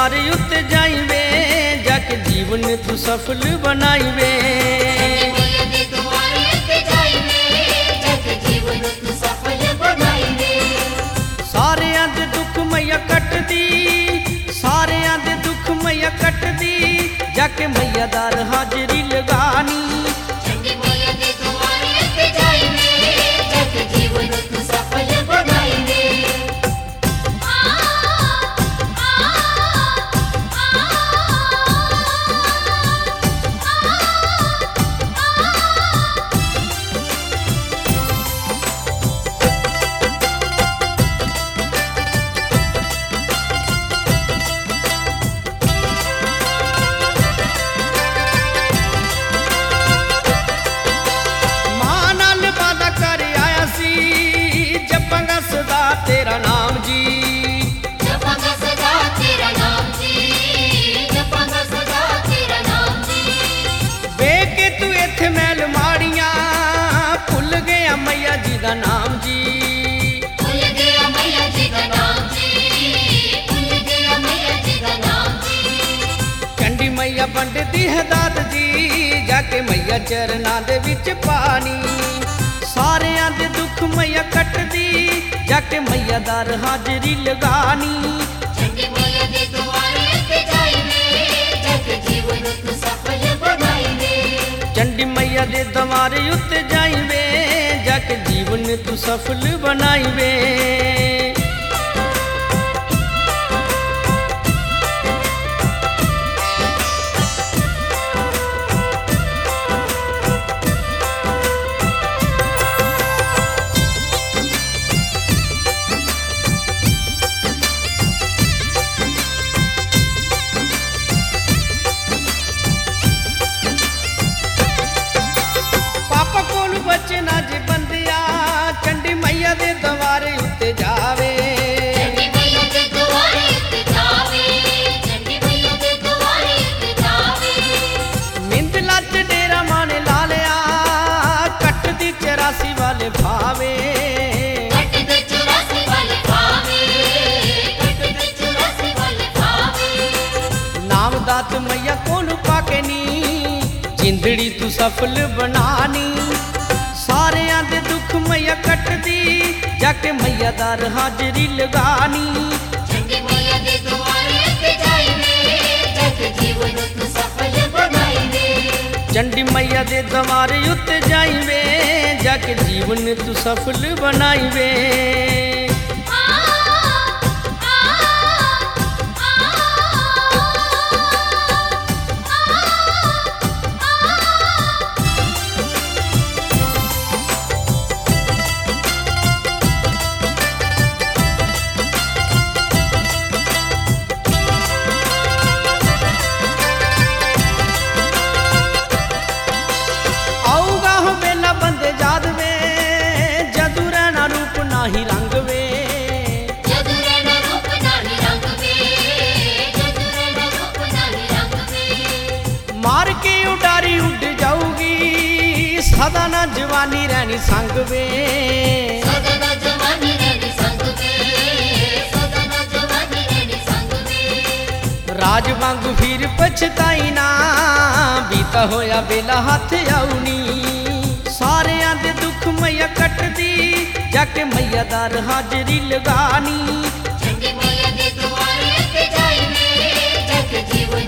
द्वारे उत्ते जाइबे, जाके जीवन तू सफल बनाइबे। सारियां दे दुख मैया कट दी, सारियां दे दुख मैया कट दी, जाके मैया दार हाजरी लगानी। तेरा नाम जी, जपांगा सदा तेरा नाम जी, जपांगा सदा तेरा नाम जी। वे के तू इत्थे मैल माड़ियां, भुल गया मैया जी दा नाम जी, भुल गया मैया जी दा नाम जी, भुल गया मैया जी दा नाम जी। चंडी मैया बंडदी है दात जी, जाके मैया चरना दे विच पानी। सारियां दे दुख मैया कट दी, जाके मैया दार हाजरी लगानी। चंडी मैया दे द्वारे उत्ते जाइबे, जाके जीवन तू सफल बनाइबे। चंडी मैया दे द्वारे उत्ते जाइबे, जाके जीवन तू सफल बनाइबे। बचना जे बंदिया, चंडी मैया दे द्वारे उत्ते जावे, चंडी मैया दे द्वारे उत्ते जावे, चंडी मैया दे द्वारे उत्ते जावे। मिंदला च डेरा माने ला लिया, कट दी 84 वाले भावे, कट दे 84 वाले भावे, कट दे 84 वाले भावे। नाम दात मैया कोनु पाके नी, जिंदड़ी तू सफल बनानी। सारियां दे दुख मैया कट दी, जाके मैया दार हाजरी लगानी। चंडी मैया दे द्वारे उत्ते जाइबे, जाके जीवन तू सफल बनाइबे। चंडी मैया दे द्वारे उत्ते जाइबे, जाके जीवन तू सफल बनाइबे। नाही रंग वे, जदू रहना रूप नाही रंग वे, जदू रहना रूप नाही रंग वे। मार के उडारी उड़ जाऊगी, सदा ना जवानी रहनी संग वे, सदा ना जवानी रहनी संग वे, सदा ना जवानी रहनी संग वे। राज वांगू फिर पछताई ना, बीता होया वेला हाथ आउनी। सारियां दे दुख मैया कट दी, जाके मैया दार हाजरी लगानी। चंडी मैया दे द्वारे उत्ते जाइबे, जाके जीवन